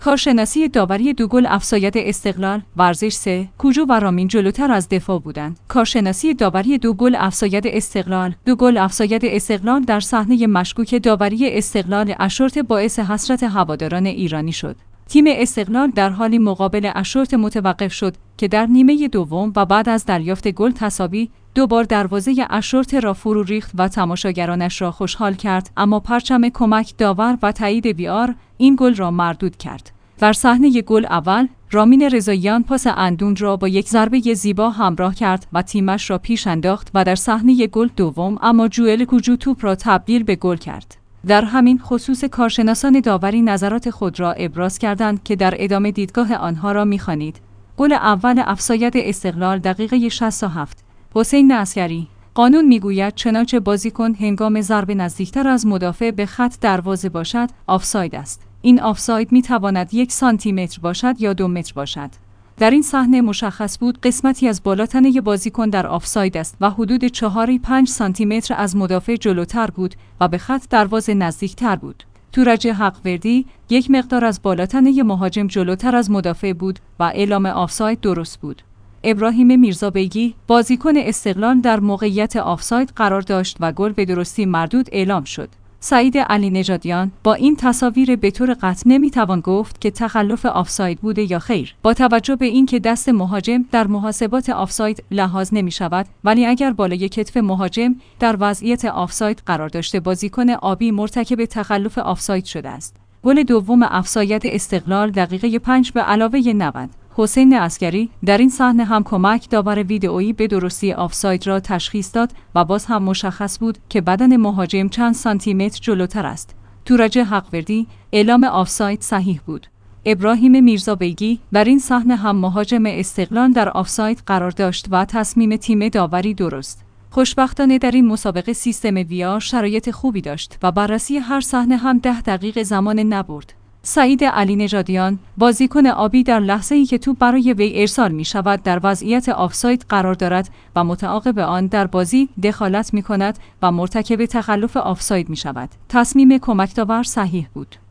کارشناسی داوری دو گل افساید استقلال. ورزش 3. کوجو و رامین جلوتر از دفاع بودند. کارشناسی داوری دو گل افساید استقلال. دو گل افساید استقلال در صحنه مشکوک داوری استقلال اشورت باعث حسرت هواداران ایرانی شد. تیم استقلال در حالی مقابل اشورت متوقف شد که در نیمه دوم و بعد از دریافت گل تساوی دوبار دروازه اشورت را فرو ریخت و تماشاگرانش را خوشحال کرد، اما پرچم کمک داور و تایید وی‌آر این گل را مردود کرد. در صحنه گل اول، رامین رضاییان پاس اندون را با یک ضربه زیبا همراه کرد و تیمش را پیش انداخت و در صحنه گل دوم اما جوئل کوجو توپ را تبدیل به گل کرد. در همین خصوص کارشناسان داوری نظرات خود را ابراز کردند که در ادامه دیدگاه آنها را می‌خوانید. گل اول افساید استقلال دقیقه 67. حسین عسگری. قانون میگوید چنانچه بازیکن هنگام ضربه نزدیکتر از مدافع به خط دروازه باشد، آفساید است. این آفساید میتواند 1 سانتیمتر باشد یا 2 متر باشد. در این صحنه مشخص بود قسمتی از بالاتنه بازیکن در آفساید است و حدود 4-5 سانتیمتر از مدافع جلوتر بود و به خط دروازه نزدیکتر بود. تورج حقوردی یک مقدار از بالاتنه مهاجم جلوتر از مدافع بود و اعلام آفساید درست بود. ابراهیم میرزابیگی بازیکن استقلال در موقعیت آفساید قرار داشت و گل به درستی مردود اعلام شد. سعید علی نژادیان با این تصاویر به طور قطع نمیتوان گفت که تخلف آفساید بوده یا خیر، با توجه به اینکه دست مهاجم در محاسبات آفساید لحاظ نمی شود، ولی اگر بالای کتف مهاجم در وضعیت آفساید قرار داشته بازیکن آبی مرتکب تخلف آفساید شده است. گل دوم افساید استقلال دقیقه 5 به علاوه 90. حسین عسگری در این صحنه هم کمک داور ویدئویی به درستی آفساید را تشخیص داد و باز هم مشخص بود که بدن مهاجم چند سانتیمتر جلوتر است. تورج حقوردی اعلام آفساید صحیح بود. ابراهیم میرزابیگی در این صحنه هم مهاجم استقلال در آفساید قرار داشت و تصمیم تیم داوری درست. خوشبختانه در این مسابقه سیستم وی‌آر شرایط خوبی داشت و بررسی هر صحنه هم 10 دقیقه زمان نبرد. سعید علی نژادیان بازیکن آبی در لحظه‌ای که توپ برای وی ارسال می شود در وضعیت آفساید قرار دارد و متعاقب آن در بازی دخالت می کند و مرتکب تخلف آفساید می شود. تصمیم کمک داور صحیح بود.